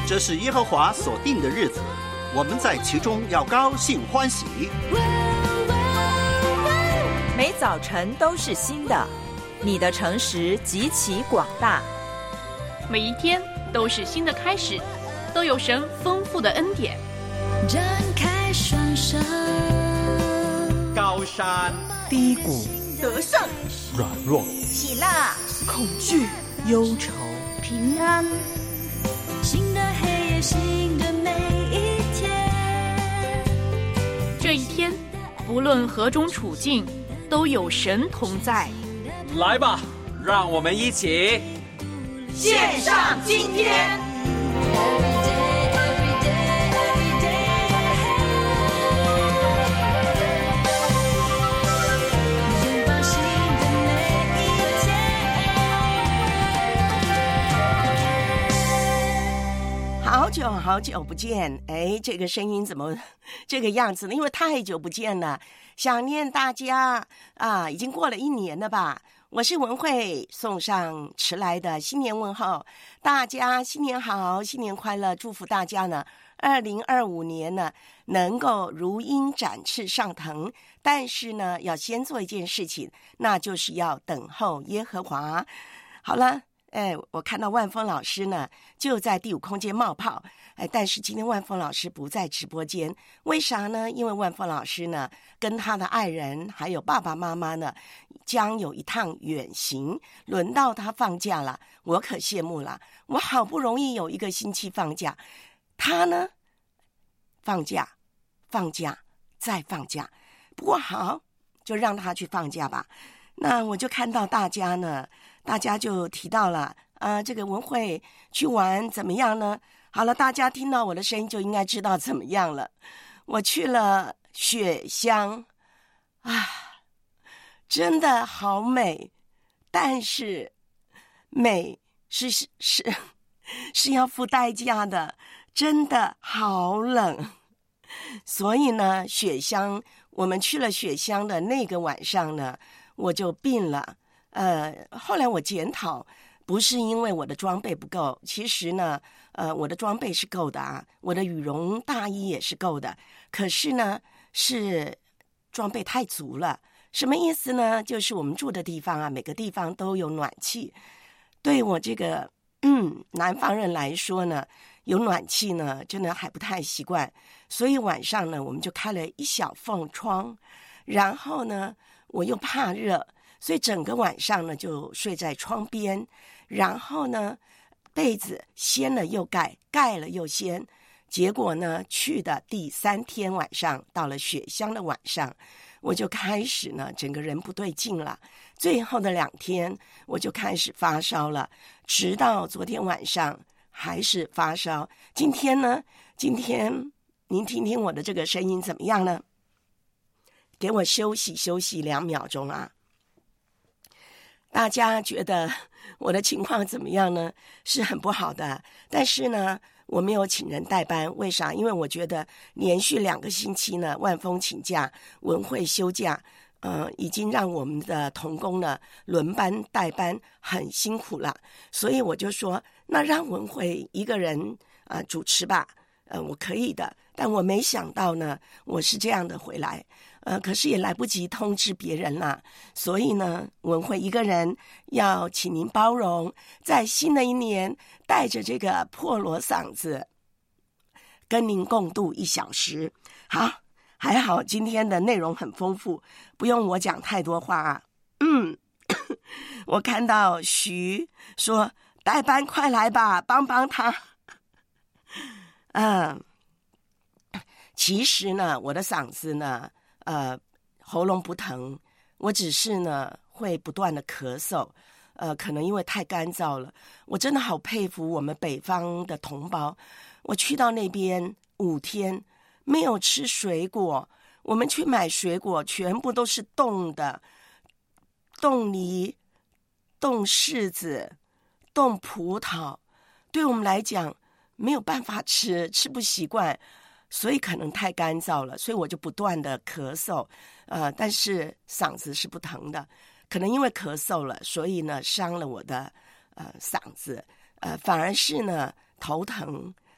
这是耶和华所定的日子，我们在其中要高兴欢喜。 每早晨都是新的，你的诚实极其广大。 每一天都是新的开始，都有神丰富的恩典。 展开双手， 高山低谷， 得胜， 软弱， 喜乐， 恐惧，忧愁， 平安。 新的黑夜，新的每一天。 这一天，不论何种处境，都有神同在。 来吧，让我们一起献上今天。 好久不见，这个声音怎么这个样子呢？因为太久不见了，想念大家啊！已经过了1年了吧？我是文慧，送上迟来的新年问候，大家新年好，新年快乐！祝福大家呢，2025年呢能够如鹰展翅上腾，但是呢，要先做一件事情，那就是要等候耶和华。好了。我看到万峰老师呢就在第5空间冒泡，但是今天万峰老师不在直播间，为啥呢？因为万峰老师呢跟他的爱人还有爸爸妈妈呢将有一趟远行，轮到他放假了，我可羡慕了，我好不容易有1个星期放假，他呢放假再放假，不过好，就让他去放假吧。那我就看到大家就提到了这个文慧去玩怎么样呢？好了，大家听到我的声音就应该知道怎么样了。我去了雪乡啊，真的好美，但是美是要付代价的，真的好冷。所以呢，我们去了雪乡的那个晚上呢，我就病了。后来我检讨，不是因为我的装备不够，其实呢，我的装备是够的啊，我的羽绒大衣也是够的，可是呢，是装备太足了。什么意思呢？就是我们住的地方啊，每个地方都有暖气，对我这个南方人来说呢，有暖气呢，真的还不太习惯，所以晚上呢，我们就开了一小缝窗，然后呢，我又怕热。所以整个晚上呢就睡在窗边，然后呢被子掀了又盖，盖了又掀，结果呢去的第3天晚上，到了雪乡的晚上，我就开始呢整个人不对劲了，最后的2天我就开始发烧了，直到昨天晚上还是发烧。今天您听听我的这个声音怎么样呢？给我休息2秒钟啊。大家觉得我的情况怎么样呢？是很不好的，但是呢，我没有请人代班，为啥？因为我觉得连续2个星期呢，万峰请假，文慧休假，已经让我们的同工呢轮班代班，很辛苦了。所以我就说，那让文慧一个人主持吧，我可以的。但我没想到呢，我是这样的回来。可是也来不及通知别人啦，所以呢，文慧一个人要请您包容，在新的一年带着这个破锣嗓子跟您共度1小时。好，还好今天的内容很丰富，不用我讲太多话啊。我看到徐说代班快来吧，帮帮他。其实呢，我的嗓子呢喉咙不疼，我只是呢会不断的咳嗽，可能因为太干燥了。我真的好佩服我们北方的同胞，我去到那边5天没有吃水果，我们去买水果全部都是冻的，冻梨、冻柿子、冻葡萄，对我们来讲没有办法吃不习惯，所以可能太干燥了，所以我就不断的咳嗽，但是嗓子是不疼的，可能因为咳嗽了，所以呢伤了我的嗓子，反而是呢头疼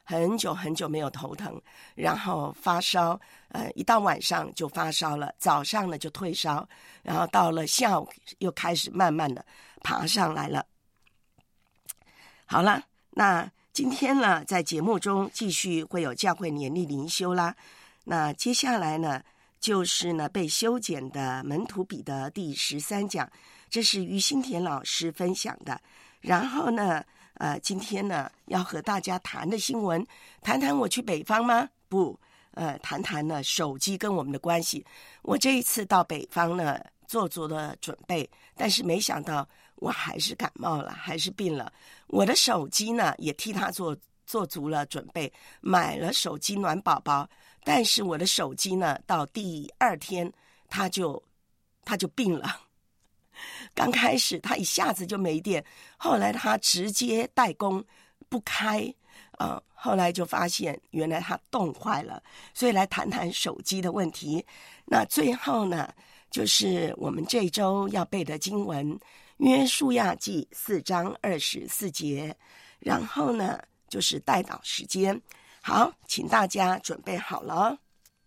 很久很久没有头疼，然后发烧，一到晚上就发烧了，早上呢就退烧，然后到了下午又开始慢慢的爬上来了。好了，那今天呢，在节目中继续会有教会年历灵修啦。那接下来呢，就是呢被修剪的门徒彼得第13讲，这是于新田老师分享的。然后呢，今天呢要和大家谈的新闻，谈谈我去北方吗？不，谈谈呢手机跟我们的关系。我这一次到北方呢，做足了准备，但是没想到我还是感冒了，还是病了。我的手机呢也替他做足了准备，买了手机暖宝宝，但是我的手机呢到第2天他就病了。刚开始他一下子就没电，后来他直接代工不开，后来就发现原来他冻坏了，所以来谈谈手机的问题。那最后呢，就是我们这周要背的经文约书亚记4章24节，然后呢就是代祷时间。好，请大家准备好了，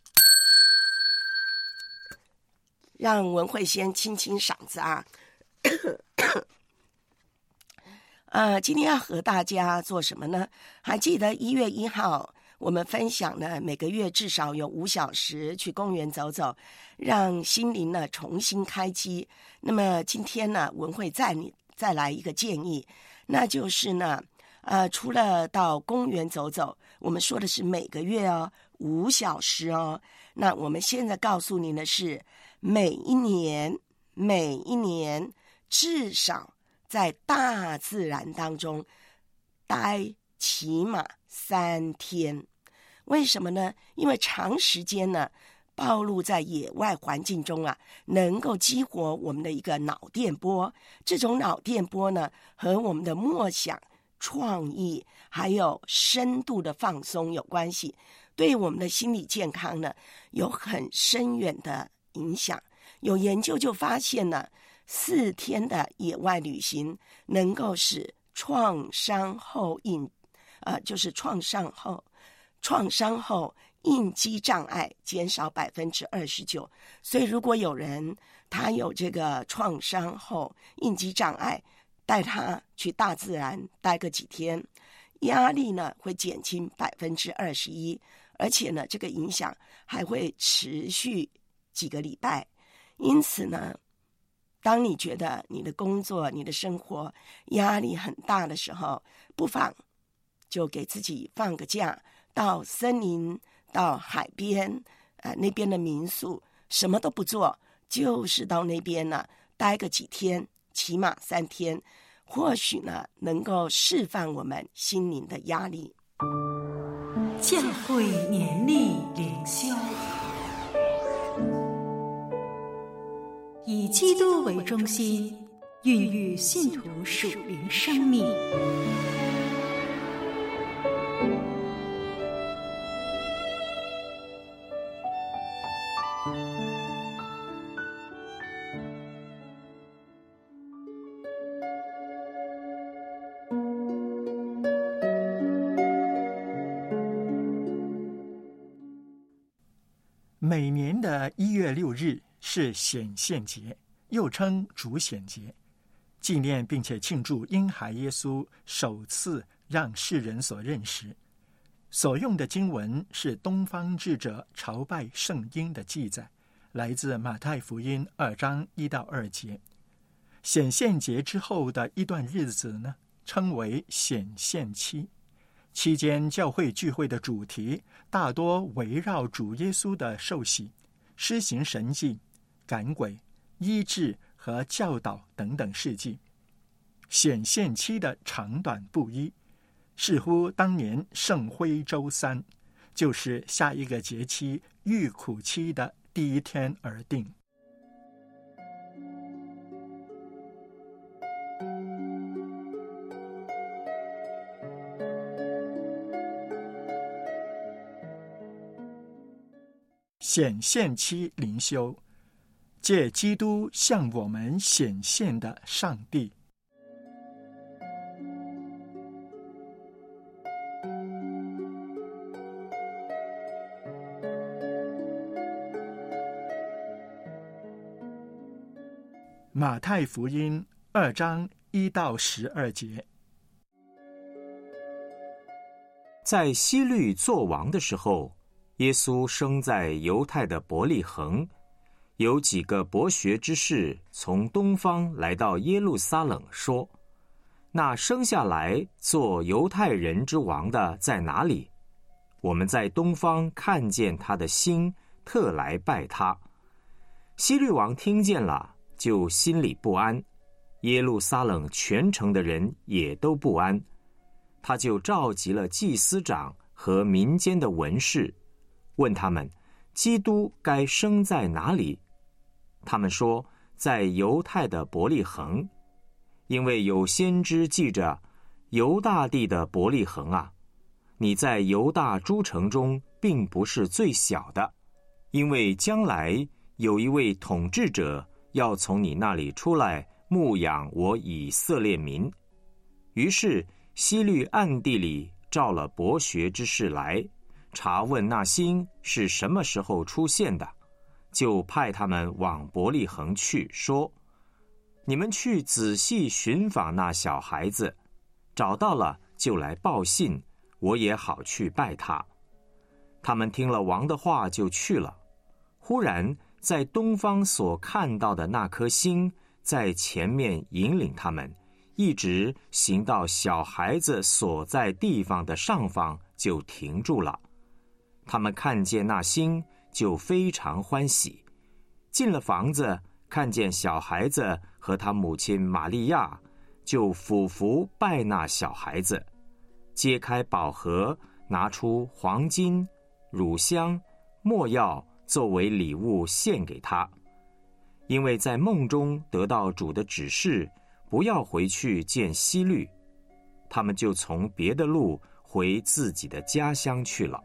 让文慧先清清嗓子啊。今天要和大家做什么呢？还记得1月1号我们分享呢，每个月至少有5小时去公园走走，让心灵呢重新开机。那么今天呢，文慧再来一个建议，那就是呢除了到公园走走，我们说的是每个月5小时哦。那我们现在告诉您的是，每一年至少在大自然当中待起码3天。为什么呢？因为长时间呢暴露在野外环境中能够激活我们的一个脑电波。这种脑电波呢和我们的默想、创意还有深度的放松有关系，对我们的心理健康呢有很深远的影响。有研究就发现呢，4天的野外旅行能够使创伤后应激障碍减少29%。所以如果有人他有这个创伤后应激障碍，带他去大自然待个几天，压力呢会减轻21%，而且呢这个影响还会持续几个礼拜。因此呢，当你觉得你的工作、你的生活压力很大的时候，不妨就给自己放个假，到森林、到海边，那边的民宿，什么都不做，就是到那边呢待个几天，起码3天，或许呢能够释放我们心灵的压力。 教会年历灵修，以基督为中心，孕育信徒属灵生命。 每年的1月6日是显现节，又称主显节，纪念并且庆祝婴孩耶稣首次让世人所认识。所用的经文是东方智者朝拜圣婴的记载，来自马太福音2章1到2节。显现节之后的一段日子呢，称为显现期。期间教会聚会的主题大多围绕主耶稣的受洗、施行神迹、赶鬼、医治和教导等等事迹。显现期的长短不一，似乎当年圣灰周3，就是下一个节期预苦期的第1天而定。显现期灵修，借基督向我们显现的上帝。 马太福音2章1到12节。 在希律作王的时候，耶稣生在犹太的伯利恒，有几个博学之士从东方来到耶路撒冷，说：那生下来做犹太人之王的在哪里？我们在东方看见他的星，特来拜他。希律王听见了，就心里不安，耶路撒冷全城的人也都不安。他就召集了祭司长和民间的文士，问他们基督该生在哪里。他们说，在犹太的伯利恒，因为有先知记着，犹大地的伯利恒啊，你在犹大诸城中并不是最小的，因为将来有一位统治者要从你那里出来牧养我以色列民。于是希律暗地里召了博学之士来，查问那星是什么时候出现的，就派他们往伯利恒去，说：你们去仔细寻访那小孩子，找到了就来报信，我也好去拜他。他们听了王的话就去了。忽然在东方所看到的那颗星在前面引领他们，一直行到小孩子所在地方的上方，就停住了。他们看见那星，就非常欢喜。进了房子，看见小孩子和他母亲玛利亚，就俯伏拜那小孩子，揭开宝盒，拿出黄金、乳香、没药作为礼物献给他。因为在梦中得到主的指示，不要回去见希律，他们就从别的路回自己的家乡去了。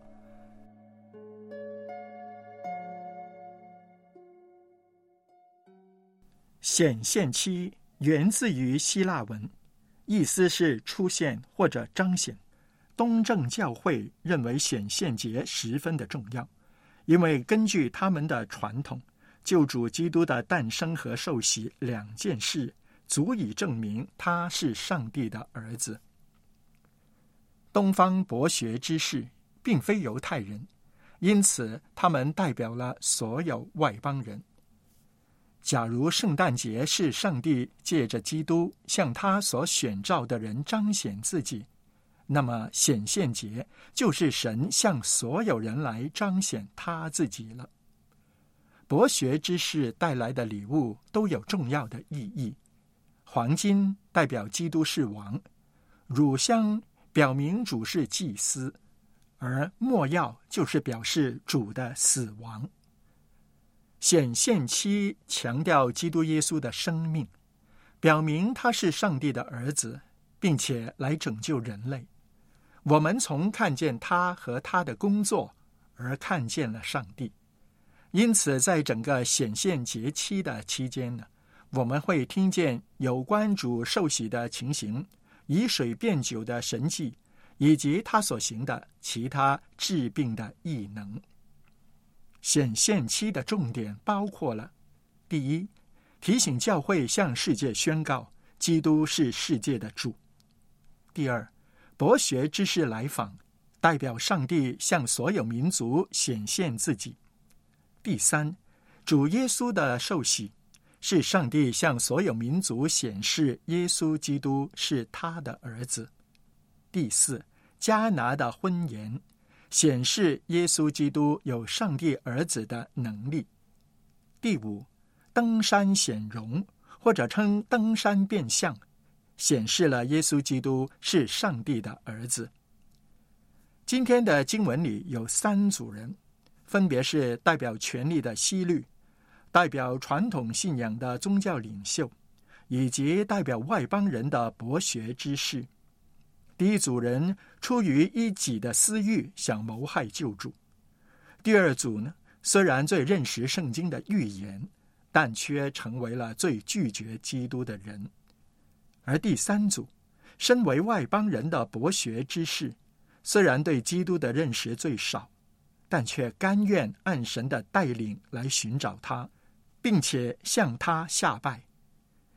显现期源自于希腊文，意思是出现或者彰显。东正教会认为显现节十分的重要，因为根据他们的传统，救主基督的诞生和受洗两件事足以证明他是上帝的儿子。东方博学之士并非犹太人，因此他们代表了所有外邦人。假如圣诞节是上帝借着基督向他所选召的人彰显自己，那么显现节就是神向所有人来彰显他自己了。博学之士带来的礼物都有重要的意义。黄金代表基督是王，乳香表明主是祭司，而没药就是表示主的死亡。显现期强调基督耶稣的生命，表明他是上帝的儿子，并且来拯救人类。我们从看见他和他的工作而看见了上帝。因此在整个显现节期的期间呢，我们会听见有关主受洗的情形，以水变酒的神迹，以及他所行的其他治病的异能。显现期的重点包括了：第一，提醒教会向世界宣告基督是世界的主；第二，博学之士来访，代表上帝向所有民族显现自己；第三，主耶稣的受洗是上帝向所有民族显示耶稣基督是他的儿子；第四，迦拿的婚筵显示耶稣基督有上帝儿子的能力；第五，登山显荣，或者称登山变相，显示了耶稣基督是上帝的儿子。今天的经文里有三组人，分别是代表权力的希律，代表传统信仰的宗教领袖，以及代表外邦人的博学之士。第一组人出于一己的私欲，想谋害救主；第二组呢，虽然最认识圣经的预言，但却成为了最拒绝基督的人；而第三组，身为外邦人的博学之士，虽然对基督的认识最少，但却甘愿按神的带领来寻找他，并且向他下拜。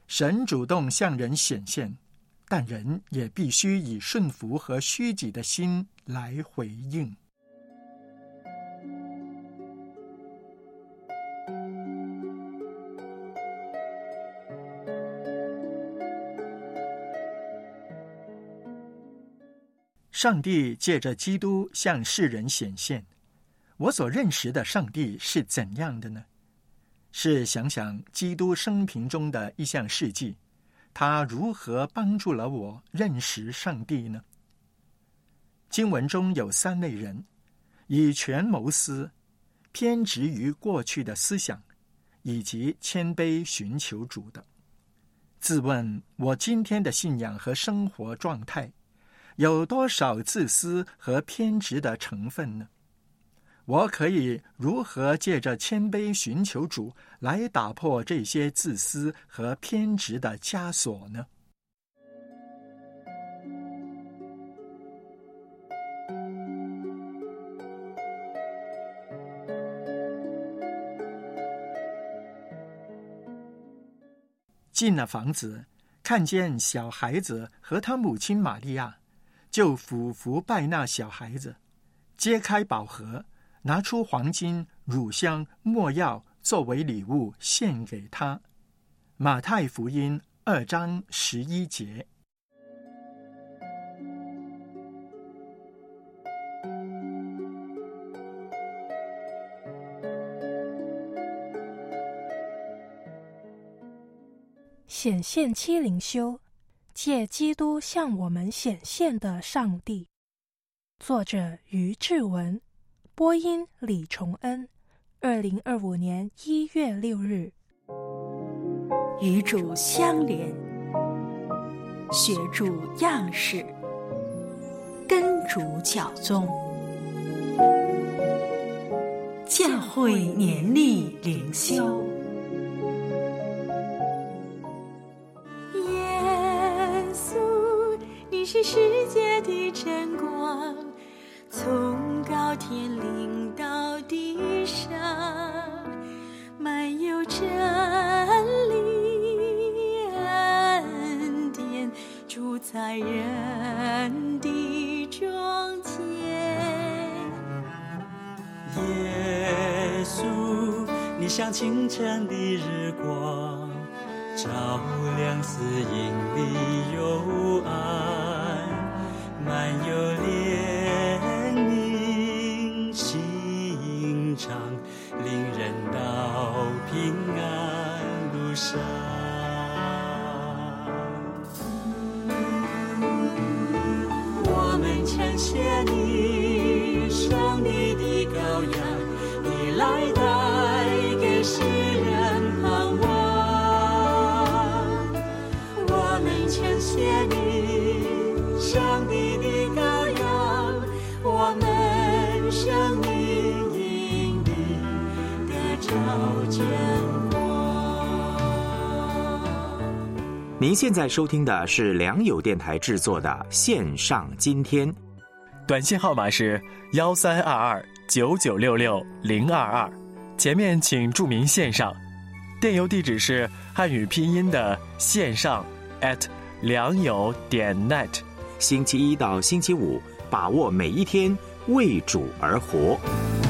神主动向人显现，但人也必须以顺服和虚己的心来回应。上帝借着基督向世人显现，我所认识的上帝是怎样的呢？是想想基督生平中的一项事迹，他如何帮助了我认识上帝呢？经文中有3类人，以权谋私，偏执于过去的思想，以及谦卑寻求主的。自问我今天的信仰和生活状态，有多少自私和偏执的成分呢？我可以如何借着谦卑寻求主来打破这些自私和偏执的枷锁呢？进了房子，看见小孩子和他母亲玛利亚，就俯伏拜那小孩子，揭开宝盒，拿出黄金、乳香、没药作为礼物献给他。马太福音2章11节。 显现期灵修，借基督向我们显现的上帝。作者于志文，播音李崇恩。2025年1月6日。 与主相连，学主样式，跟主脚踪。教会年历灵修。 你是世界的真光，从高天临到地上，满有真理恩典，住在人的中间。 耶稣，你像清晨的日光，照亮死荫里幽暗，满有怜悯心肠，领人到平安路上。我们称谢你，上帝的羔羊，你来带给世人盼望。称谢你，上帝的羔羊，我们生命因你得着真光。 您现在收听的是良友电台制作的线上今天， 短信号码是132299666022，前面请注明线上，电邮地址是汉语拼音的线上良友.net。 星期一到星期五，把握每一天，为主而活。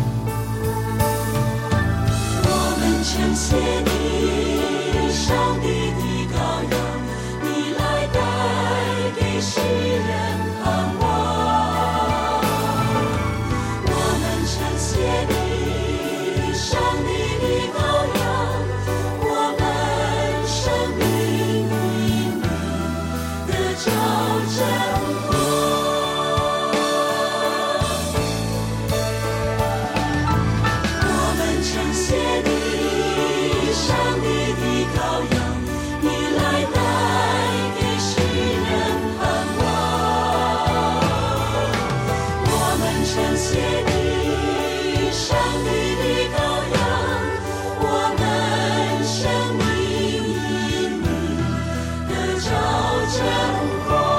我们称谢你，上帝的羔羊，你来带给世人盼望。我们称谢你，上帝的羔羊，我们生命因你得着真光。我们称谢你，上帝的羔羊，你来带给世人盼望。我们称谢你，上帝的羔羊，我们生命因你得着真光。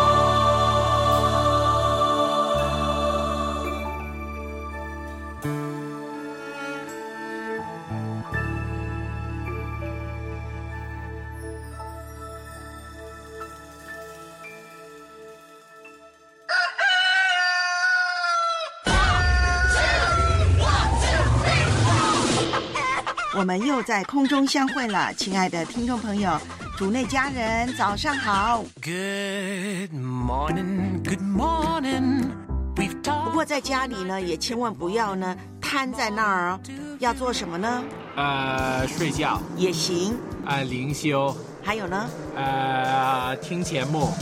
我们又在空中相会了，亲爱的听众朋友，主内家人，早上好。 Good morning, good morning. 不过在家里呢，也千万不要呢瘫在那儿哦。要做什么呢？ 睡觉也行。 灵修。 还有呢？ 听节目。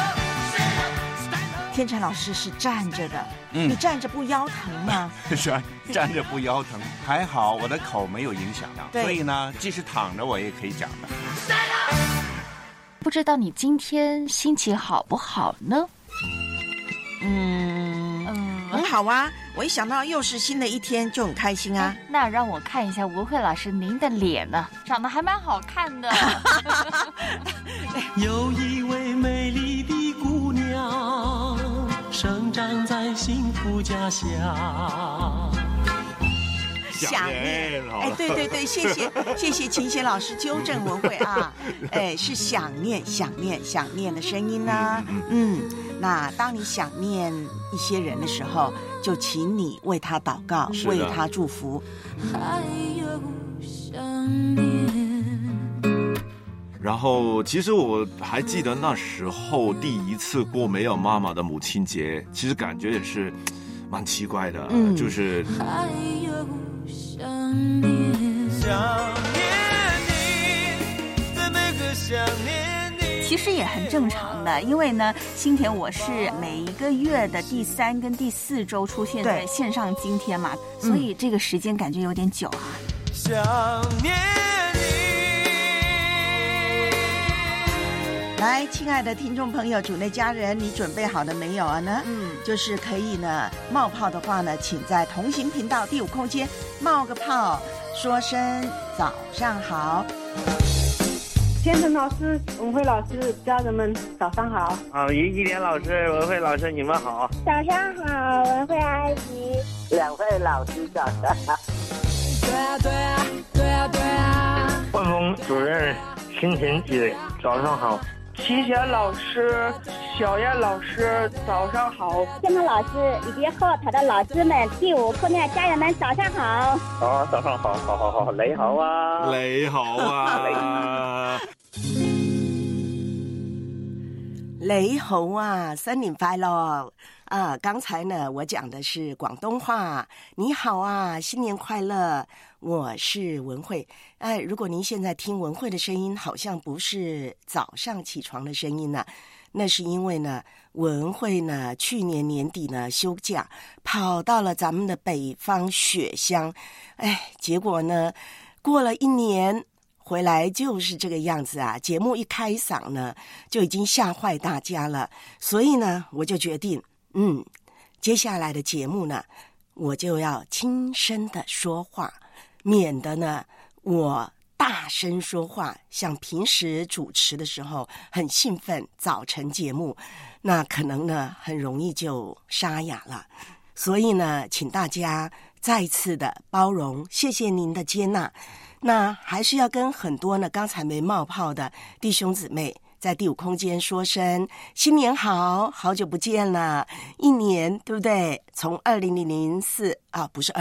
天成老师是站着的，你站着不腰疼吗？ 是啊，站着不腰疼，还好我的口没有影响，所以呢，即使躺着我也可以讲的。 不知道你今天心情好不好呢？ 很好啊，我一想到又是新的一天就很开心啊。 那让我看一下文慧老师您的脸呢，长得还蛮好看的。 有一位美丽的姑娘生长在幸福家乡。 想念，对对对，谢谢秦贤老师纠正文慧啊，是想念的声音呢。那当你想念一些人的时候，就请你为他祷告，为他祝福。还有想念。然后，其实我还记得那时候第一次过没有妈妈的母亲节，其实感觉也是蛮奇怪的，就是还有想念你的那个想念你。 其实也很正常的，因为呢，新田我是每一个月的第3跟第4周出现在线上今天嘛，所以这个时间感觉有点久啊。 想念来，亲爱的听众朋友，主内家人，你准备好了没有啊呢？就是可以呢冒泡的话呢，请在同行频道第5空间冒个泡，说声早上好。 天成老师、文慧老师，家人们早上好。 一莲老师、文慧老师，你们好。 早上好，文慧阿姨。 2位老师早上好。 对啊。 万峰主任、新田姐早上好。 齐贤老师、小燕老师，早上好。 天成老师以及后台的老师们，第5空间的家人们，早上好。 早上好，好，你好啊， 你好啊， 雷猴啊，新年快乐啊！刚才呢，我讲的是广东话。你好啊，新年快乐！我是文慧。如果您现在听文慧的声音，好像不是早上起床的声音呢，那是因为呢，文慧呢去年年底呢休假，跑到了咱们的北方雪乡，结果呢，过了1年。回来就是这个样子啊！节目一开嗓呢，就已经吓坏大家了。所以呢，我就决定，接下来的节目呢，我就要轻声的说话，免得呢我大声说话，像平时主持的时候很兴奋，早晨节目，那可能呢很容易就沙哑了。所以呢，请大家再次的包容，谢谢您的接纳。那还是要跟很多呢刚才没冒泡的弟兄姊妹在第5空间说声新年好，好久不见了，1年对不对？从2004不是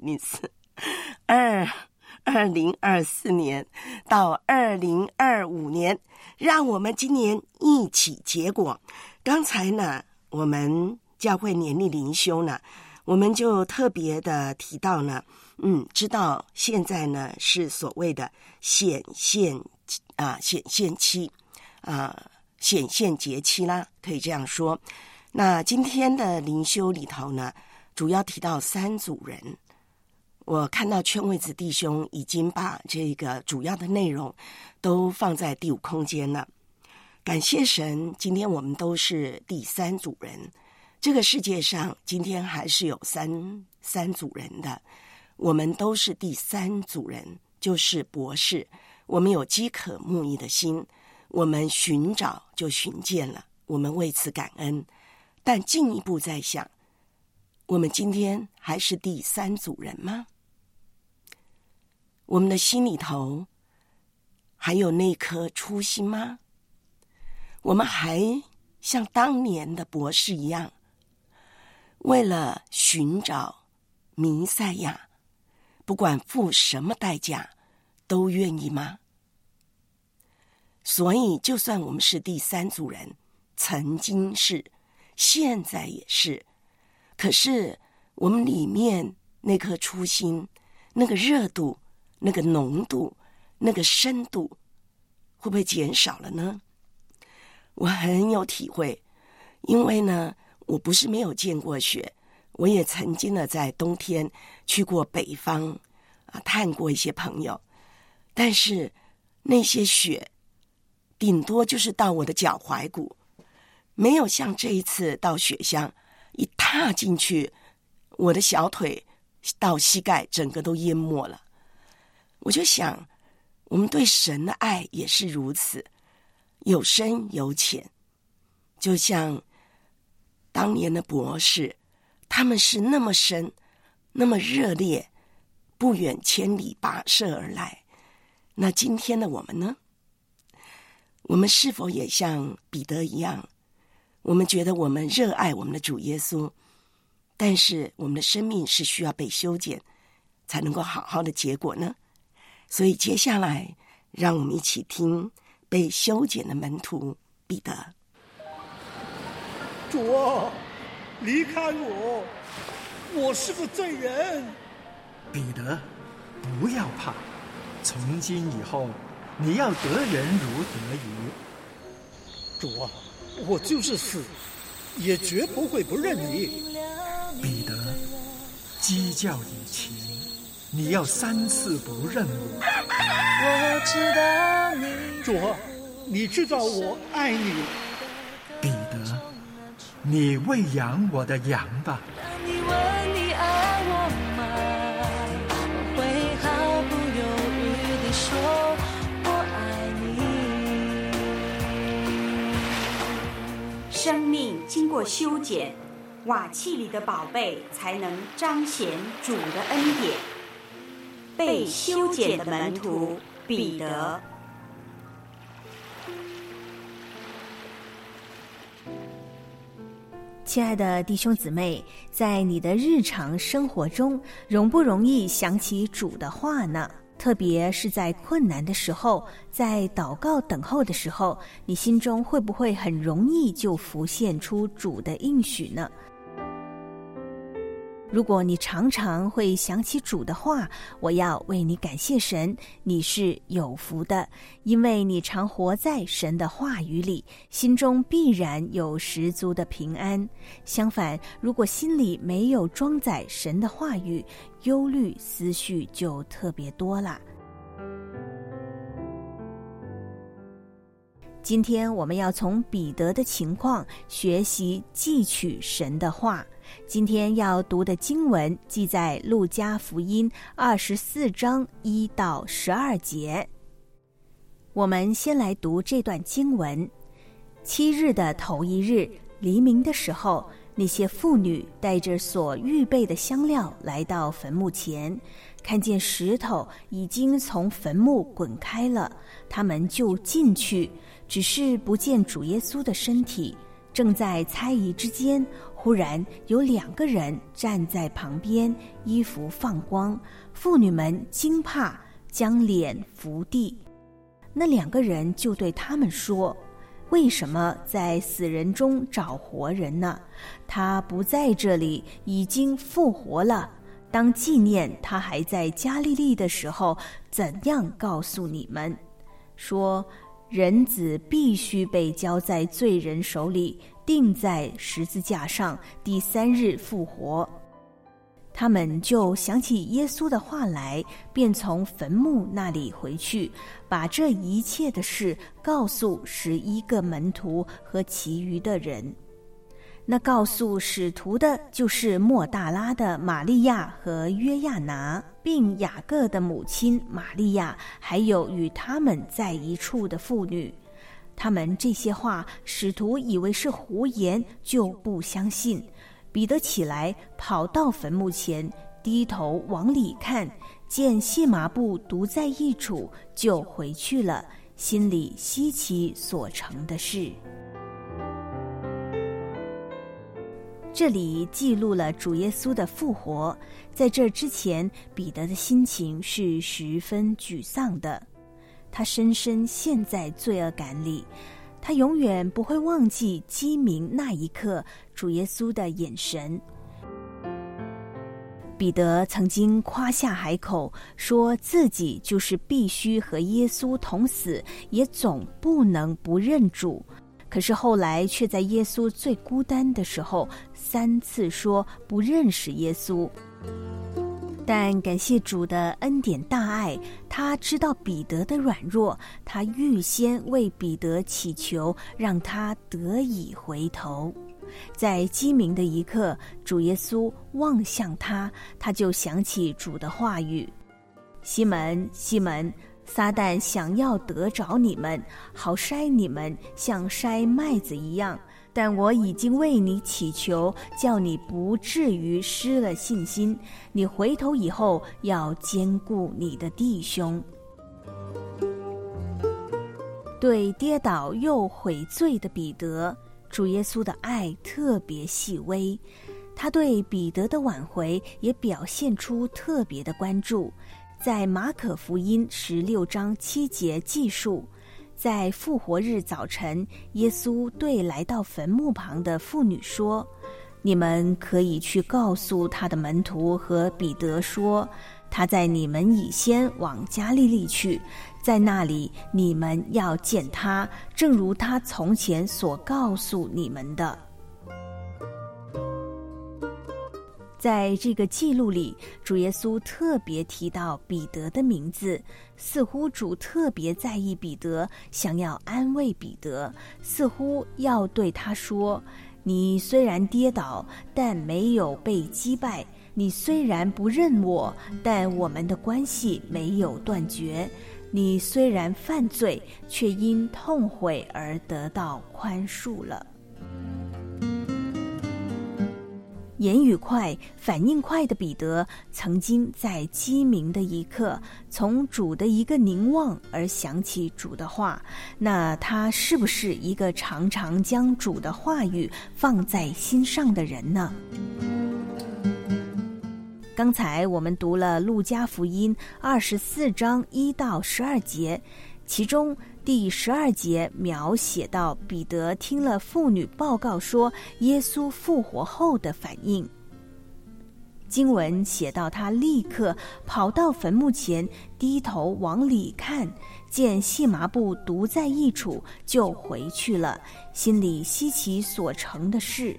2024年到2025年，让我们今年一起结果。刚才呢，我们教会年历灵修呢，我们就特别的提到呢，知道现在呢是所谓的显现期显现节期啦，可以这样说。那今天的灵修里头呢，主要提到3组人。我看到劝慰子弟兄已经把这个主要的内容都放在第5空间了。感谢神，今天我们都是第3组人。这个世界上今天还是有三组人的。我们都是第3组人，就是博士。我们有饥渴慕义的心，我们寻找就寻见了，我们为此感恩。但进一步再想，我们今天还是第3组人吗？我们的心里头还有那颗初心吗？我们还像当年的博士一样，为了寻找弥赛亚， 不管付什么代价，都愿意吗？所以，就算我们是第三组人，曾经是，现在也是，可是我们里面那颗初心，那个热度，那个浓度，那个深度，会不会减少了呢？我很有体会，因为呢，我不是没有见过雪，我也曾经呢在冬天去过北方探过一些朋友，但是那些雪顶多就是到我的脚踝骨，没有像这一次到雪乡一踏进去，我的小腿到膝盖整个都淹没了。我就想，我们对神的爱也是如此，有深有浅。就像当年的博士，他们是那么深，那么热烈，不远千里跋涉而来。那今天的我们呢？我们是否也像彼得一样，我们觉得我们热爱我们的主耶稣，但是我们的生命是需要被修剪才能够好好的结果呢？所以接下来让我们一起听被修剪的门徒彼得。 主啊，离开我，我是个罪人。 彼得，不要怕，从今以后你要得人如得鱼。 主啊，我就是死，也绝不会不认你。 彼得，鸡叫以前，你要3次不认我。 我知道你， 主啊，你知道我爱你。 彼得，你喂养我的羊吧。 你问你爱我吗？我会毫不犹豫地说我爱你。生命经过修剪，瓦器里的宝贝才能彰显主的恩典。被修剪的门徒彼得。 亲爱的弟兄姊妹，在你的日常生活中，容不容易想起主的话呢？特别是在困难的时候，在祷告等候的时候，你心中会不会很容易就浮现出主的应许呢？如果你常常会想起主的话，我要为你感谢神，你是有福的，因为你常活在神的话语里，心中必然有十足的平安。相反，如果心里没有装载神的话语，忧虑思绪就特别多啦。今天我们要从彼得的情况学习记取神的话。今天要读的经文记在路加福音24章1到12节。我们先来读这段经文。7日的头一日，黎明的时候，那些妇女带着所预备的香料来到坟墓前，看见石头已经从坟墓滚开了，他们就进去，只是不见主耶稣的身体。正在猜疑之间，忽然有2个人站在旁边，衣服放光，妇女们惊怕，将脸伏地。那2个人就对他们说：为什么在死人中找活人呢？他不在这里，已经复活了。当纪念他还在加利利的时候，怎样告诉你们，说人子必须被交在罪人手里，钉在十字架上，第3日复活。他们就想起耶稣的话来，便从坟墓那里回去，把这一切的事告诉11个门徒和其余的人。那告诉使徒的就是抹大拉的玛利亚和约亚拿，并雅各的母亲玛利亚，还有与他们在一处的妇女。他们这些话，使徒以为是胡言，就不相信。彼得起来，跑到坟墓前，低头往里看，见细麻布独在一处，就回去了，心里稀奇所成的事。 这里记录了主耶稣的复活。在这之前，彼得的心情是十分沮丧的，他深深陷在罪恶感里，他永远不会忘记鸡鸣那一刻主耶稣的眼神。彼得曾经夸下海口，说自己就是必须和耶稣同死，也总不能不认主。可是后来却在耶稣最孤单的时候3次说不认识耶稣。但感谢主的恩典大爱，他知道彼得的软弱，他预先为彼得祈求，让他得以回头。在鸡鸣的一刻，主耶稣望向他，他就想起主的话语：西门，西门，撒旦想要得着你们，好筛你们，像筛麦子一样。但我已经为你祈求，叫你不至于失了信心。你回头以后，要兼顾你的弟兄。对跌倒又悔罪的彼得，主耶稣的爱特别细微，他对彼得的挽回也表现出特别的关注。在马可福音16章7节记述，在复活日早晨，耶稣对来到坟墓旁的妇女说：你们可以去告诉他的门徒和彼得说，他在你们以先往加利利去，在那里你们要见他，正如他从前所告诉你们的。在这个记录里，主耶稣特别提到彼得的名字，似乎主特别在意彼得，想要安慰彼得，似乎要对他说：你虽然跌倒，但没有被击败；你虽然不认我，但我们的关系没有断绝；你虽然犯罪，却因痛悔而得到宽恕了。言语快、反应快的彼得，曾经在鸡鸣的一刻，从主的一个凝望而想起主的话。那他是不是一个常常将主的话语放在心上的人呢？刚才我们读了路加福音24章1到12节，其中第12节描写到彼得听了妇女报告说耶稣复活后的反应。经文写到他立刻跑到坟墓前，低头往里看，见细麻布独在一处，就回去了，心里稀奇所成的事。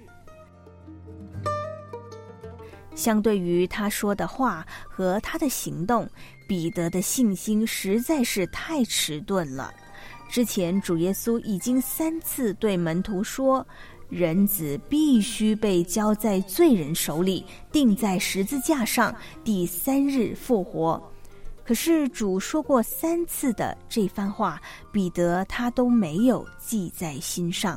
相对于他说的话和他的行动，彼得的信心实在是太迟钝了。之前主耶稣已经3次对门徒说，人子必须被交在罪人手里，钉在十字架上，第3日复活。可是主说过3次的这番话，彼得他都没有记在心上。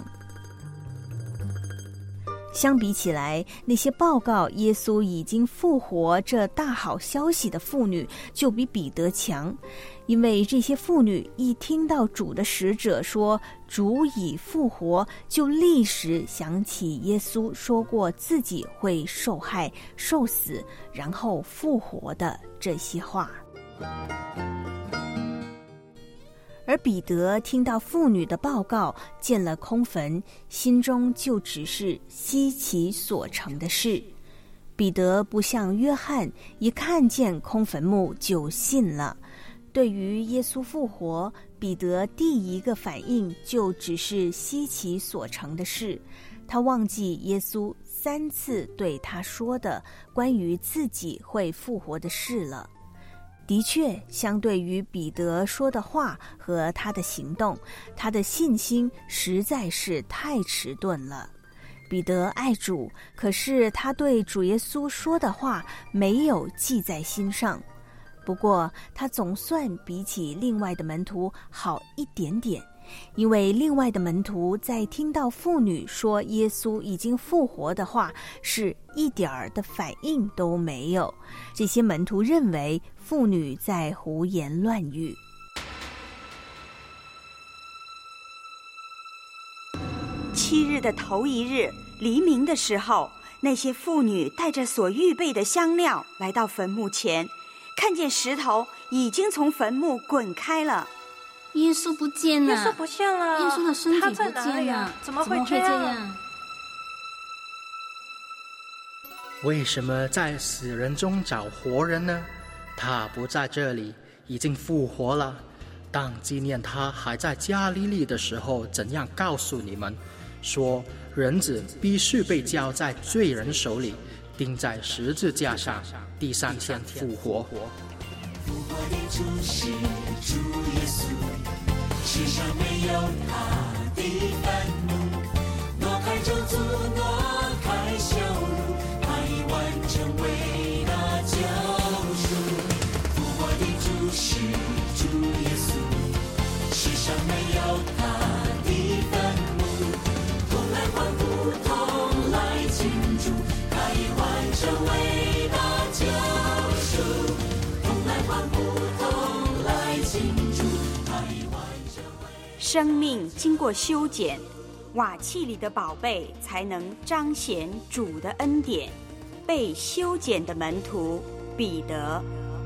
相比起来，那些报告耶稣已经复活这大好消息的妇女就比彼得强，因为这些妇女一听到主的使者说主已复活，就立时想起耶稣说过自己会受害、受死，然后复活的这些话。而彼得听到妇女的报告，见了空坟，心中就只是稀奇所成的事。彼得不像约翰，一看见空坟墓就信了。对于耶稣复活，彼得第一个反应就只是稀奇所成的事，他忘记耶稣3次对他说的关于自己会复活的事了。的确，相对于彼得说的话和他的行动，他的信心实在是太迟钝了。彼得爱主，可是他对主耶稣说的话没有记在心上。不过他总算比起另外的门徒好一点点，因为另外的门徒在听到妇女说耶稣已经复活的话，是一点儿的反应都没有。这些门徒认为妇女在胡言乱语。 7日的头一日黎明的时候， 那些妇女带着所预备的香料来到坟墓前，看见石头已经从坟墓滚开了。 耶稣不见了！ 耶稣不见了！ 耶稣的身体不他在哪里见了啊？怎么会这样？ 为什么在死人中找活人呢？他不在这里，已经复活了。当纪念他还在加利利的时候，怎样告诉你们，说人子必须被交在罪人手里，钉在十字架上，第3天复活。 复活的主是主耶稣，世上没有他的坟墓，挪开咒诅，挪开羞辱，他已完成伟大救赎。复活的主是主耶稣，世上没有他的坟墓，同来欢呼，同来庆祝，他已完成伟大救赎。 生命经过修剪，瓦器里的宝贝才能彰显主的恩典。被修剪的门徒彼得。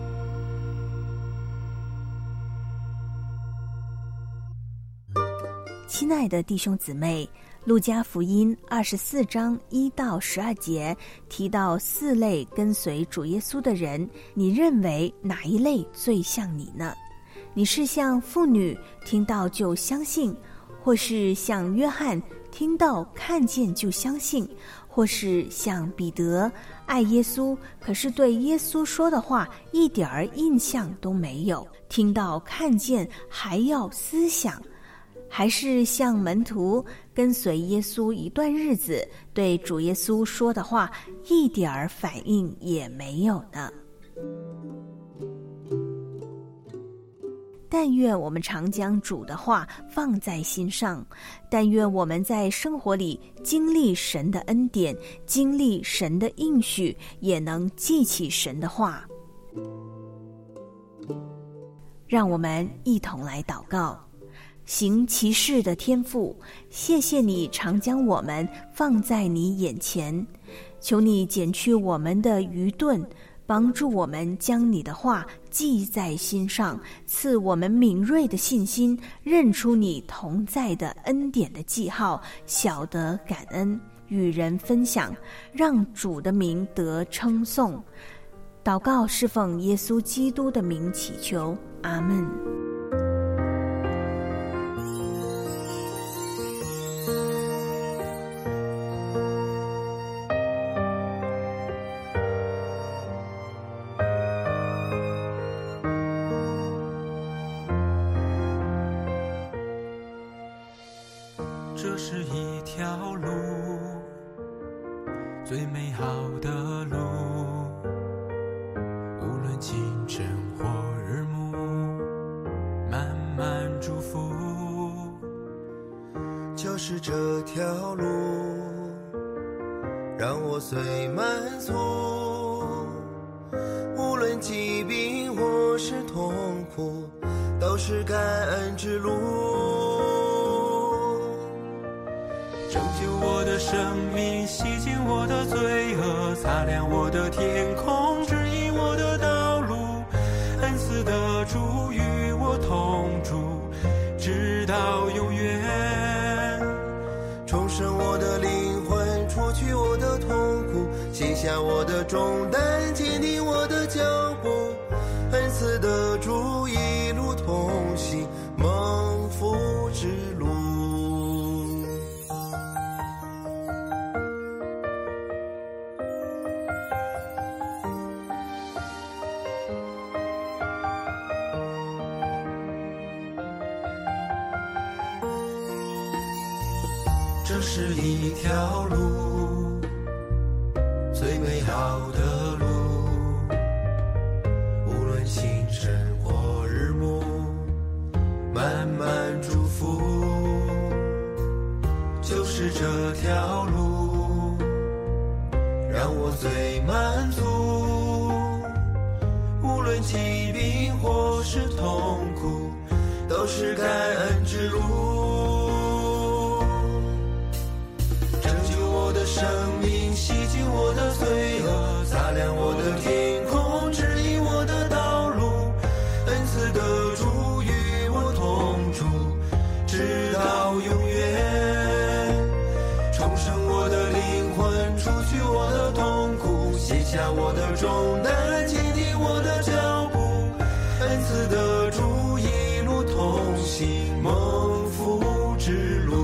亲爱的弟兄姊妹，路加福音24章1到12节提到4类跟随主耶稣的人，你认为哪一类最像你呢？你是像妇女听到就相信，或是像约翰听到看见就相信，或是像彼得爱耶稣，可是对耶稣说的话一点儿印象都没有，听到看见还要思想，还是像门徒跟随耶稣一段日子，对主耶稣说的话一点儿反应也没有呢？但愿我们常将主的话放在心上，但愿我们在生活里经历神的恩典，经历神的应许，也能记起神的话。让我们一同来祷告。行其事的天父，谢谢你常将我们放在你眼前，求你减去我们的愚钝，帮助我们将你的话记在心上，赐我们敏锐的信心，认出你同在的恩典的记号，晓得感恩，与人分享，让主的名得称颂。祷告是奉耶稣基督的名祈求，阿们。 这是一条路，最美好的路，无论清晨或日暮，慢慢祝福。 就是这条路，让我虽满足，无论疾病或是痛苦，都是感恩之路。 拯救我的生命，洗净我的罪恶，擦亮我的天空，指引我的道路。恩赐的主与我同住，直到永远。 重生我的灵魂，除去我的痛苦，卸下我的重担，坚定我的脚步。恩赐的主一路同行，蒙福之路。 这是一条路，最美好的路，无论清晨或日暮，慢慢祝福。就是这条路，让我最满足，无论疾病或是痛苦，都是感恩之路。生命洗净我下我的重担，坚定我的脚步。恩赐的主一路同行，蒙福之路。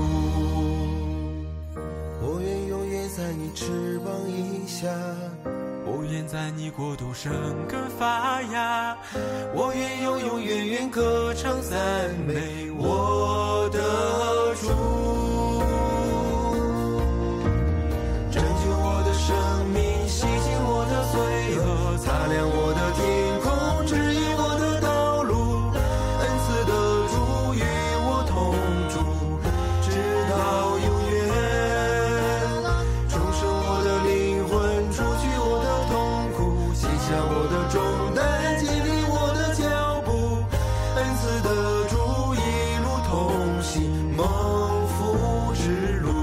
我愿永远在你翅膀以下， 我愿在你国度生根发芽， 我愿永永远远歌唱赞美我的主。拯救我的生命，洗净我的罪恶，擦亮我的天空，指引我的道路。恩赐的主与我同住，直到永远。重生我的灵魂，除去我的痛苦，卸下我的重担，坚定我的脚步。恩赐的主一路同行，蒙福之路。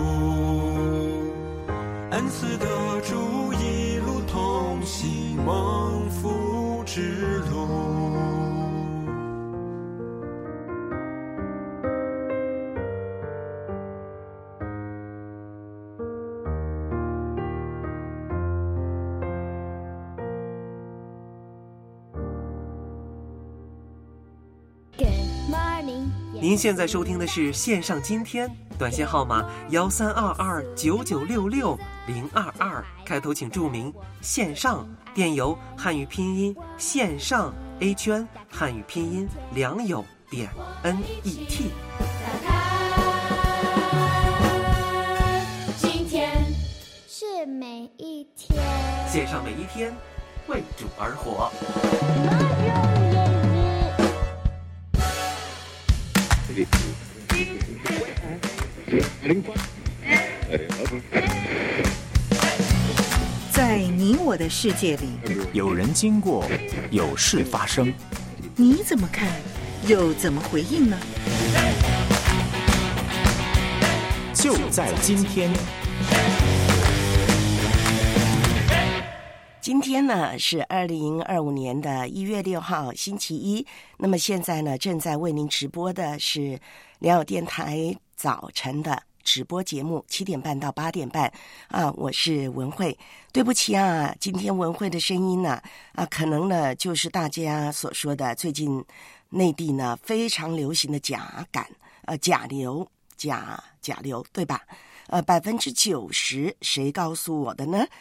恩赐的主一路同行，蒙福之路。 您现在收听的是线上今天，短信号码13229966-022，开头请注明线上，电邮汉语拼音线上 A 圈汉语拼音良友.net。 今天是每一天， 线上每一天，为主而活。 在你我的世界里， 有人经过，有事发生， 你怎么看，又怎么回应呢？ 就在今天。 今天呢是2025年的1月6号星期一，那么现在呢正在为您直播的是良友电台早晨的直播节目7点半到8点半啊，我是文慧。对不起啊，今天文慧的声音呢可能呢就是大家所说的最近内地呢非常流行的甲流对吧？90%谁告诉我的呢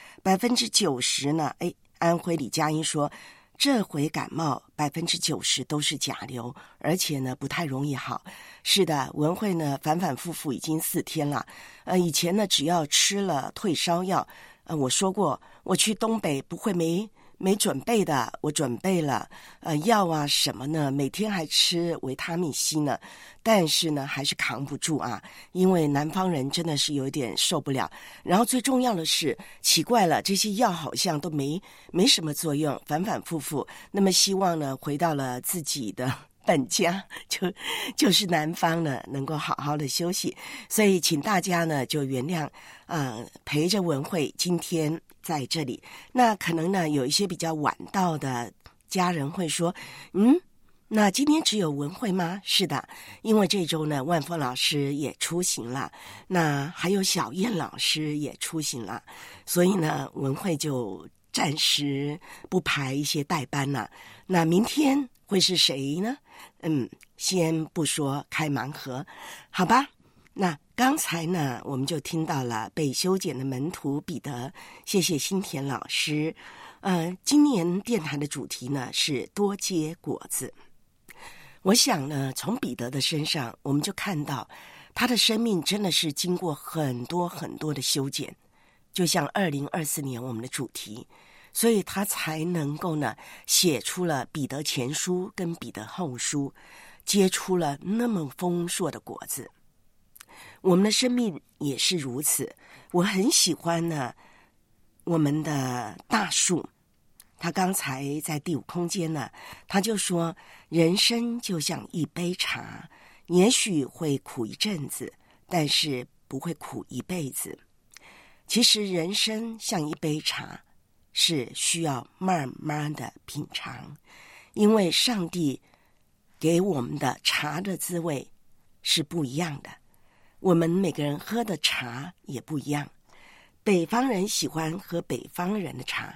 ？90%呢？安徽李佳音说，这回感冒90%都是甲流，而且呢不太容易好。是的，文慧呢反反复复已经4天了。以前呢只要吃了退烧药，我说过我去东北不会没准备的，我准备了药啊什么呢，每天还吃维他命 C 呢，但是呢还是扛不住啊，因为南方人真的是有一点受不了。然后最重要的是，奇怪了，这些药好像都没什么作用，反反复复。那么希望呢回到了自己的本家，就是南方呢能够好好的休息。所以请大家呢就原谅陪着文慧今天在这里。那可能呢有一些比较晚到的家人会说，那今天只有文慧吗？是的，因为这周呢万峰老师也出行了，那还有小燕老师也出行了，所以呢文慧就暂时不排一些代班了。那明天会是谁呢？先不说开盲盒，好吧。那刚才呢我们就听到了被修剪的门徒彼得，谢谢新田老师。今年电台的主题呢是多结果子。我想呢从彼得的身上我们就看到他的生命真的是经过很多很多的修剪，就像2024年我们的主题，所以他才能够呢写出了彼得前书跟彼得后书，结出了那么丰硕的果子。我们的生命也是如此。我很喜欢呢我们的大树，他刚才在第5空间呢他就说，人生就像一杯茶，也许会苦一阵子，但是不会苦一辈子。其实人生像一杯茶，是需要慢慢的品尝，因为上帝给我们的茶的滋味是不一样的，我们每个人喝的茶也不一样。北方人喜欢喝北方人的茶，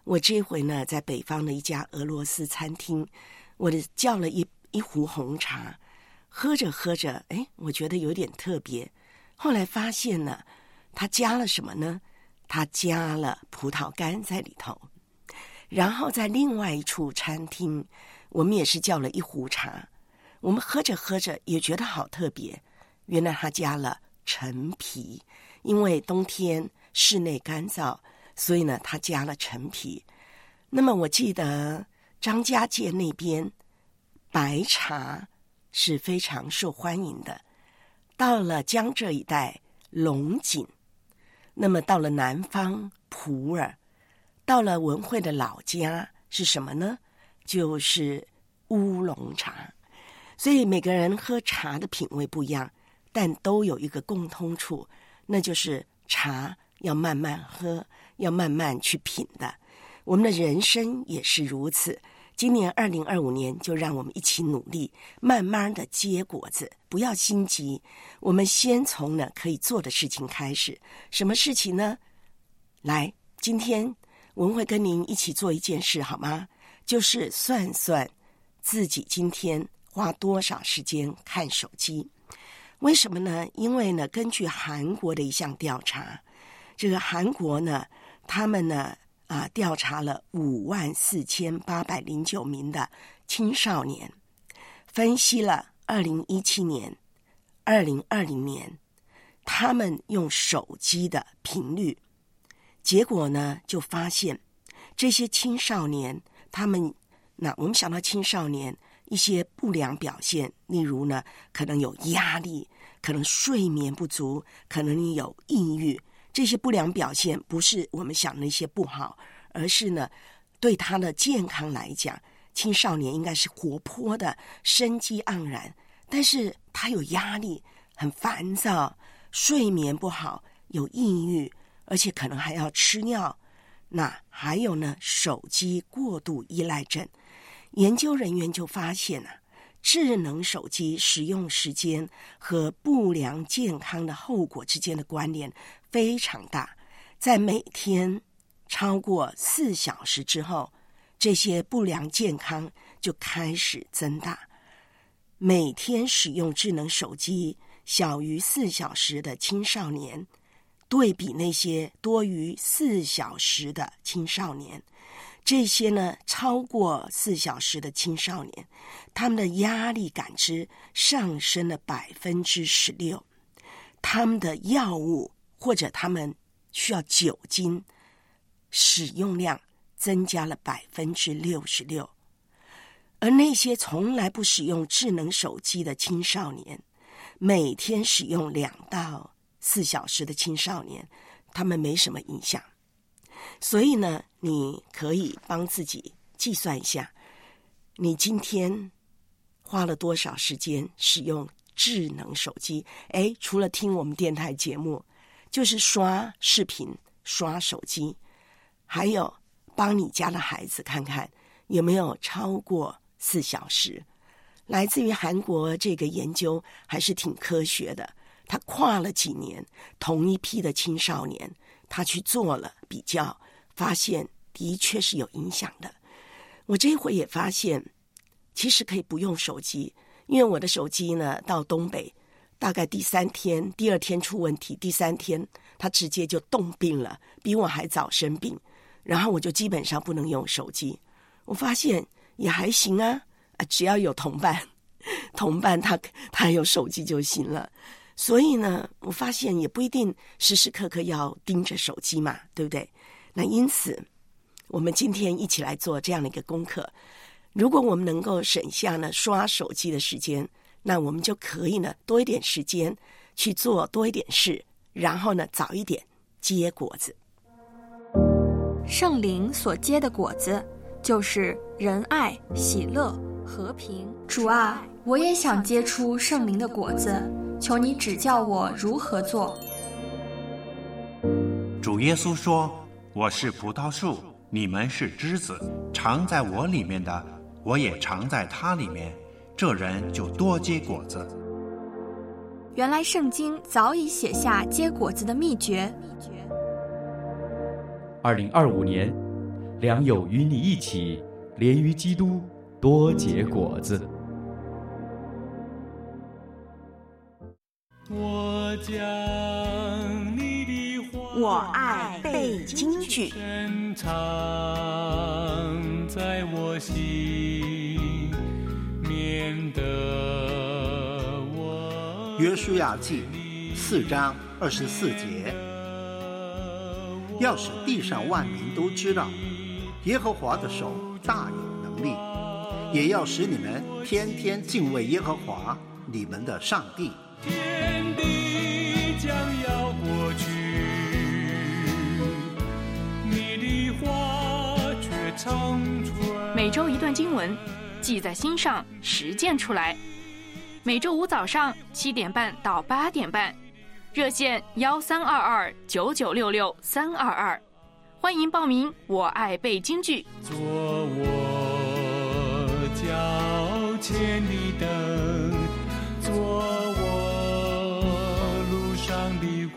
我这回呢在北方的一家俄罗斯餐厅，我叫了一壶红茶，喝着喝着，我觉得有点特别。后来发现呢，他加了什么呢？他加了葡萄干在里头。然后在另外一处餐厅，我们也是叫了一壶茶，我们喝着喝着也觉得好特别，原来他加了陈皮，因为冬天室内干燥，所以呢他加了陈皮。那么我记得张家界那边白茶是非常受欢迎的，到了江浙一带龙井，那么到了南方普洱，到了文慧的老家是什么呢？就是乌龙茶。所以每个人喝茶的品味不一样，但都有一个共通处，那就是茶要慢慢喝，要慢慢去品的。我们的人生也是如此。今年2025年，就让我们一起努力，慢慢的结果子，不要心急。我们先从呢可以做的事情开始。什么事情呢？来，今天文慧跟您一起做一件事好吗？就是算算自己今天花多少时间看手机。为什么呢？因为呢，根据韩国的一项调查，这个韩国呢，他们呢调查了54809名的青少年，分析了2017年、2020年他们用手机的频率，结果呢就发现这些青少年他们，那我们想到青少年一些不良表现，例如呢可能有压力，可能睡眠不足，可能你有抑郁，这些不良表现不是我们想的那些不好，而是呢对他的健康来讲，青少年应该是活泼的，生机盎然，但是他有压力，很烦躁，睡眠不好，有抑郁，而且可能还要吃药。那还有呢，手机过度依赖症。研究人员就发现智能手机使用时间和不良健康的后果之间的关联非常大，在每天超过4小时之后，这些不良健康就开始增大。每天使用智能手机小于4小时的青少年，对比那些多于4小时的青少年，这些呢超过4小时的青少年，他们的压力感知上升了16%，他们的药物或者他们需要酒精使用量增加了66%，而那些从来不使用智能手机的青少年，每天使用2到4小时的青少年，他们没什么影响。所以呢，你可以帮自己计算一下，你今天花了多少时间使用智能手机？除了听我们电台节目，就是刷视频、刷手机，还有帮你家的孩子看看有没有超过4小时。来自于韩国这个研究还是挺科学的，他跨了几年，同一批的青少年，他去做了比较，发现的确是有影响的。我这一回也发现，其实可以不用手机，因为我的手机呢，到东北大概第3天，第2天出问题，第3天它直接就冻病了，比我还早生病，然后我就基本上不能用手机。我发现也还行啊，只要有同伴他有手机就行了。所以呢，我发现也不一定时时刻刻要盯着手机嘛，对不对？那因此我们今天一起来做这样的一个功课，如果我们能够省下呢刷手机的时间，那我们就可以呢多一点时间去做多一点事，然后呢早一点结果子。 圣灵所结的果子就是仁爱、喜乐、和平。主啊，我也想结出圣灵的果子，求你指教我如何做。 主耶稣说，我是葡萄树，你们是枝子，常在我里面的，我也常在他里面，这人就多结果子。 原来圣经早已写下结果子的秘诀。 2025年良友与你一起连于基督，多结果子。 我将你的话， 我爱背京剧， 深藏在我心，免得我。 约书亚记4章24节，要使地上万民都知道，耶和华的手大有能力，也要使你们天天敬畏耶和华你们的上帝。 天地将要过去，你的话却长存。 每周一段经文，记在心上，实践出来。每周五早上7点半到8点半，热线13229966-322，欢迎报名。我爱背京剧， 做我脚前的灯，做我路上的光。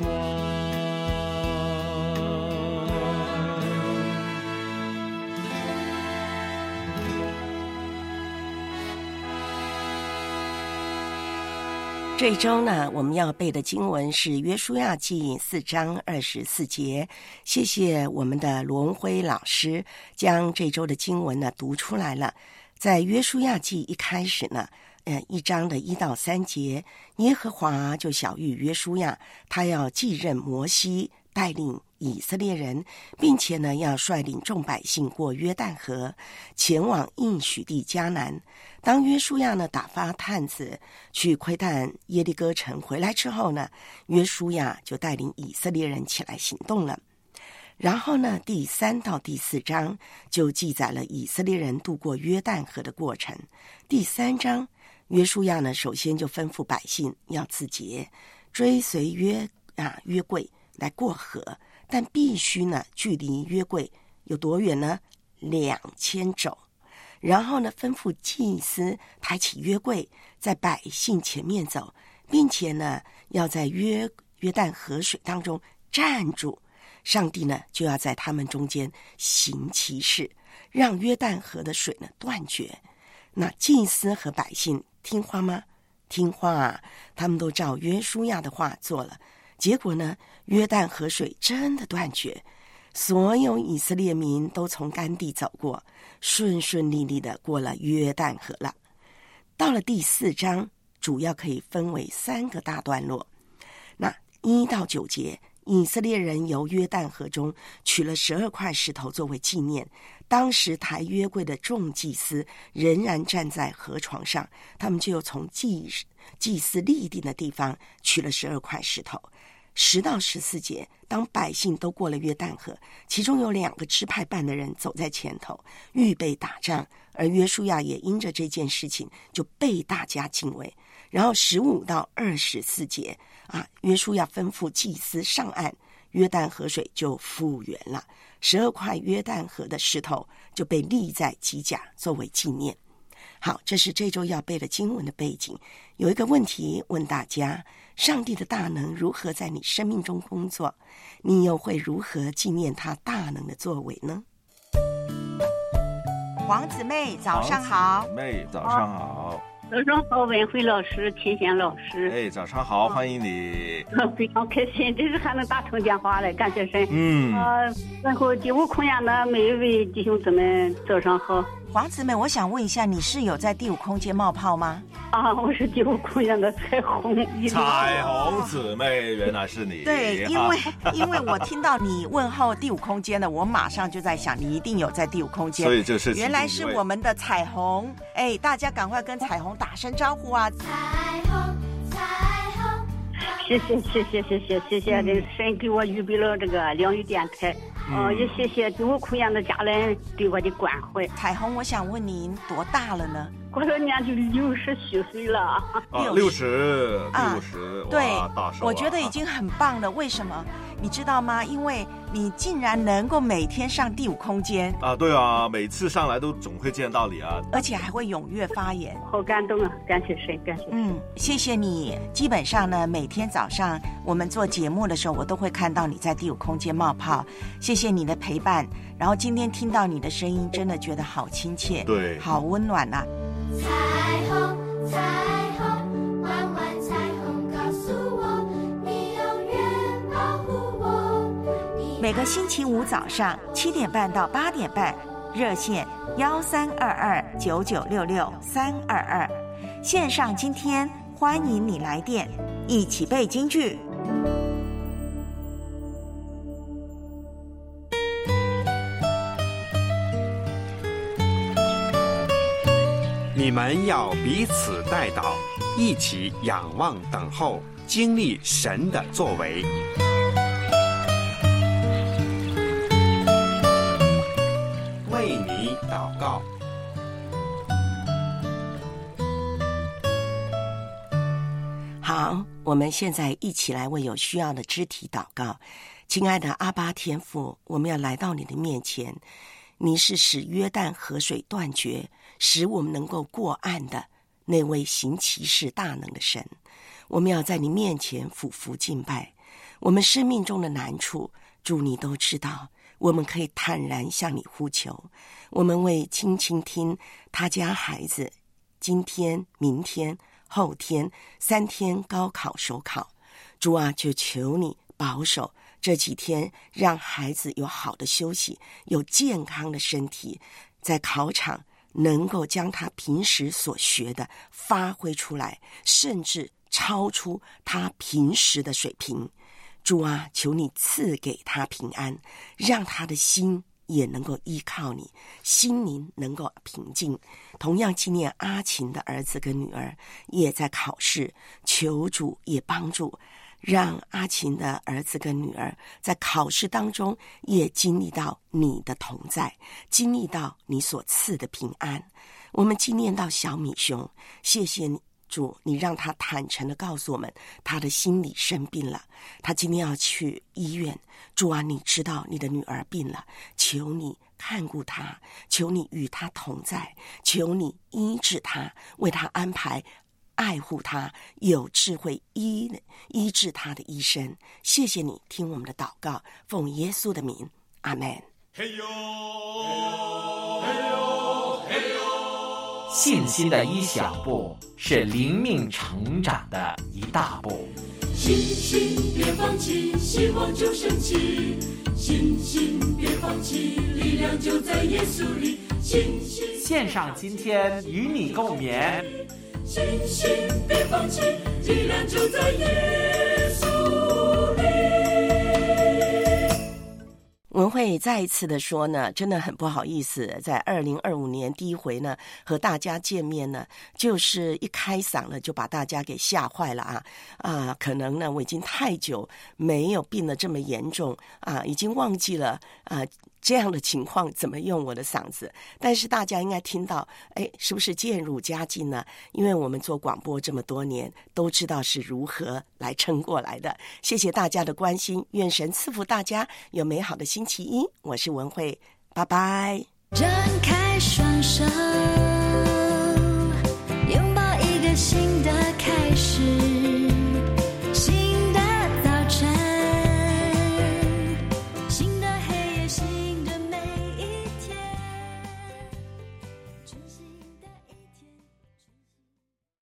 这一周呢，我们要背的经文是约书亚记4章24节。谢谢我们的罗文辉老师将这周的经文呢读出来了。在约书亚记一开始呢，1章的1到3节，耶和华就晓谕约书亚，他要继任摩西，带领以色列人，并且呢要率领众百姓过约旦河，前往应许地迦南。当约书亚呢打发探子去窥探耶利哥城回来之后呢，约书亚就带领以色列人起来行动了。然后呢，第3到第4章就记载了以色列人渡过约旦河的过程。第3章，约书亚呢首先就吩咐百姓要自洁，追随约柜来过河，但必须呢距离约柜有多远呢？2000肘。然后呢，吩咐祭司抬起约柜，在百姓前面走，并且呢要在约旦河水当中站住。上帝呢就要在他们中间行奇事，让约旦河的水呢断绝。那祭司和百姓听话吗？听话啊，他们都照约书亚的话做了。结果呢，约旦河水真的断绝，所有以色列民都从干地走过，顺顺利利的过了约旦河了。到了第4章，主要可以分为3个大段落。那1到9节，以色列人由约旦河中取了12块石头作为纪念。当时抬约柜的众祭司仍然站在河床上，他们就从祭司立定的地方取了12块石头。10到14节，当百姓都过了约旦河，其中有2个支派办的人走在前头，预备打仗，而约书亚也因着这件事情就被大家敬畏。然后15到24节约书亚吩咐祭司上岸，约旦河水就复原了，12块约旦河的石头就被立在基甲作为纪念。好，这是这周要背的经文的背景。有一个问题问大家，上帝的大能如何在你生命中工作？你又会如何纪念他大能的作为呢？ 黄姊妹早上好。 姊妹早上好。 早上好，文慧老师、秦贤老师。 哎，早上好，欢迎你。 非常开心，这是还能打通电话了，感谢神。然后第5空间的每一位弟兄姊妹早上好。 黄姊妹，我想问一下，你是有在第5空间冒泡吗？ 我是第5空间的彩虹。 彩虹姊妹，原来是你。 对，因为我听到你问候第5空间的，我马上就在想，你一定有在第5空间。 所以就是原来是我们的彩虹。哎，大家赶快跟彩虹打声招呼啊！ 彩虹，彩虹。 谢谢，这神给我预备了这个良语电台。也谢谢第5空间的家人对我的关怀。 彩虹，我想问您多大了呢？ 过了年就60岁了啊 ！60， 对， 大寿我觉得已经很棒了。为什么？你知道吗？因为你竟然能够每天上第5空间啊！对啊，每次上来都总会见到你啊， 而且还会踊跃发言， 好感动啊！感谢神，感谢神。 谢谢你。基本上呢，每天早上我们做节目的时候，我都会看到你在第5空间冒泡。谢谢你的陪伴。然后今天听到你的声音，真的觉得好亲切， 对， 好温暖啊！ 彩虹，彩虹，弯弯彩虹告诉我，你永远保护我。 每个星期五早上7点半到8点半，热线132299666322，线上今天欢迎你来电，一起背京剧。 你们要彼此代祷，一起仰望等候，经历神的作为。为你祷告。 好，我们现在一起来为有需要的肢体祷告。亲爱的阿爸天父，我们要来到你的面前，你是使约旦河水断绝，使我们能够过岸的那位行奇事大能的神。我们要在你面前俯伏敬拜，我们生命中的难处，主你都知道，我们可以坦然向你呼求。我们为青青听他家孩子今天、明天、后天3天高考首考，主啊，就求你保守这几天，让孩子有好的休息，有健康的身体，在考场能够将他平时所学的发挥出来，甚至超出他平时的水平。主啊，求你赐给他平安，让他的心也能够依靠你，心灵能够平静。同样纪念阿琴的儿子跟女儿也在考试，求主也帮助，让阿琴的儿子跟女儿在考试当中也经历到你的同在，经历到你所赐的平安。我们纪念到小米兄，谢谢你主，你让他坦诚地告诉我们他的心理生病了，他今天要去医院。主啊，你知道你的女儿病了，求你看顾他，求你与他同在，求你医治他，为他安排爱护他，有智慧医治他的医生。谢谢你听我们的祷告，奉耶稣的名，阿们。 信心的一小步是灵命成长的一大步。 信心别放弃，希望就升起，信心别放弃，力量就在耶稣里。信心线上今天与你共勉， 信心别放弃，力量就在耶稣里。 文慧再一次的说呢，真的很不好意思，在2025年第一回呢和大家见面呢，就是一开嗓呢就把大家给吓坏了可能呢我已经太久没有病得这么严重已经忘记了这样的情况怎么用我的嗓子。但是大家应该听到，是不是渐入佳境呢？因为我们做广播这么多年，都知道是如何来撑过来的。谢谢大家的关心，愿神赐福大家有美好的星期一。我是文慧，拜拜。 张开双手，拥抱一个新的开始。